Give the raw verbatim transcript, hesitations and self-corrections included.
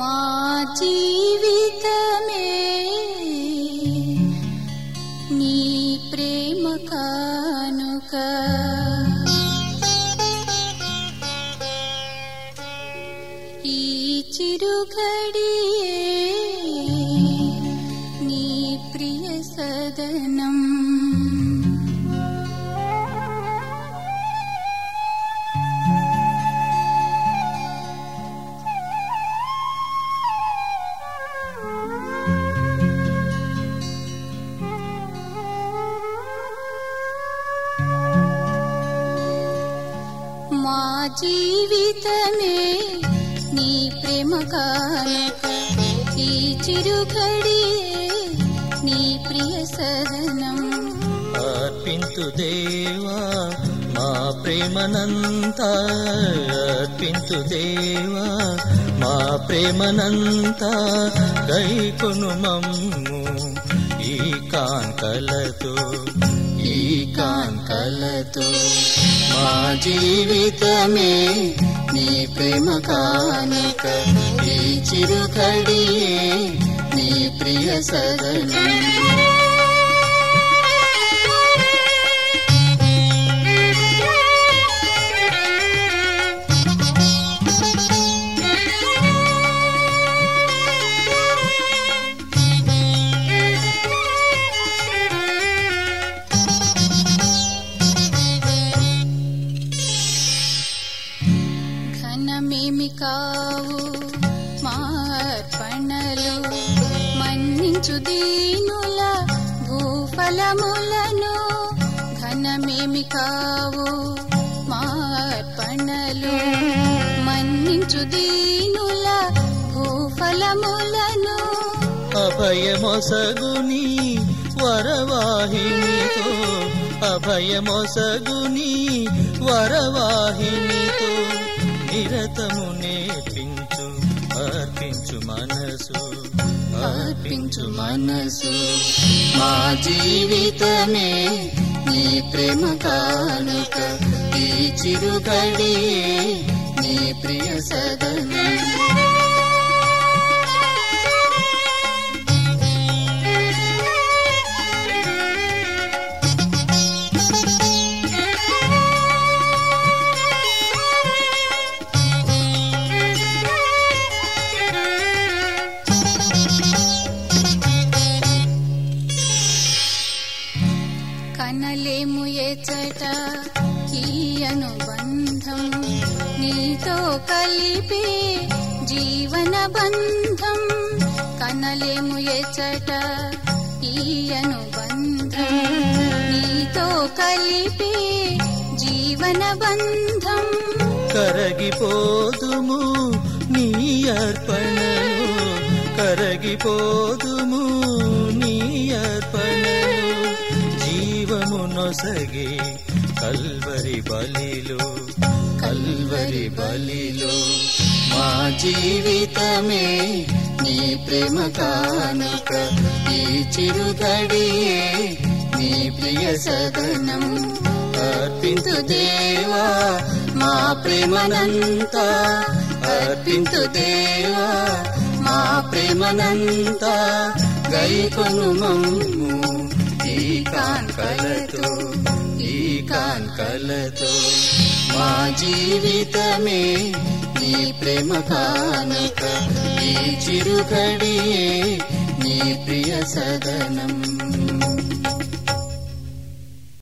మా జీవితమే నీ ప్రేమ కానుక, ఈ చిరుఘడియే నీ ప్రియ సదనం. మా జీవితమే నీ ప్రేమ కానుక, ఈ చిరుఘడియే నీ ప్రియ సదనం. అర్పింతు దేవా మా ప్రేమనంతా, అర్పింతు దేవా మా ప్రేమనంతా, గైకొను మమ్ము ఈ కాంకలతో, ఈ కాంకలతో. మా జీవితమే నీ ప్రేమ కానుక, ఈ చిరుఘడియే నీ ప్రియ సదనం. ఘనమేమి కావు మార్పణలు, మన్నించు దీనుల భూఫలములను. ఘనమేమి కావు మార్పణలు, మన్నించు దీనుల భూఫలములను. అభయమొసగుని వరవాహినితో, అభయమొసగుని వరవాహినితో, నిరతము నేర్పించు అర్పించు మనసు, అర్పించు మనసు. మా జీవితమే నీ ప్రేమ కానుక, ఈ చిరుఘడియే నీ ప్రియ సదనం. కనలేము ఎచట ఈ అనుబంధం, నీతో కలిపే జీవన బంధం. కనలేము ఎచట ఈ అనుబంధం, నీతో కలిపే జీవన బంధం. కరగిపోదుము నీ అర్పణలో, కరగిపోదుము నీ అర్పణలో, జీవము నొసగే కల్వరి బలిలో, కల్వరి బలిలో. మా జీవితమే నీ ప్రేమ కానుక, ఈ చిరుఘడియే నీ ప్రియ సదనం. అర్పింతు దేవా మా ప్రేమనంతా, అర్పింతు దేవా మా ప్రేమనంతా, గైకొను మమ్ము ఈ కాంకలతో, ఈ కాంకలతో. మా జీవితమే నీ ప్రేమ కానుక, ఈ చిరుఘడియే నీ ప్రియ సదనం.